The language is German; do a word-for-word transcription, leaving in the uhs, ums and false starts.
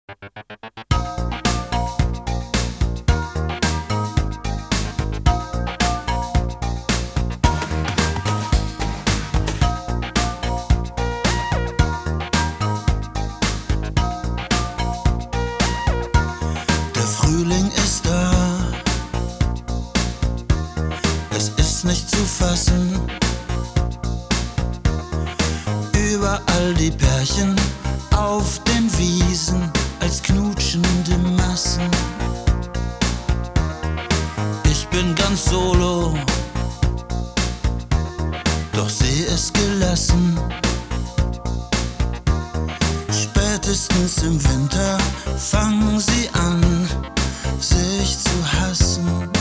Der Frühling ist da, es ist nicht zu fassen. Überall die Pärchen auf den Wiesen als knutschende Massen. Ich bin ganz solo, doch seh es gelassen. Spätestens im Winter fangen sie an, sich zu hassen.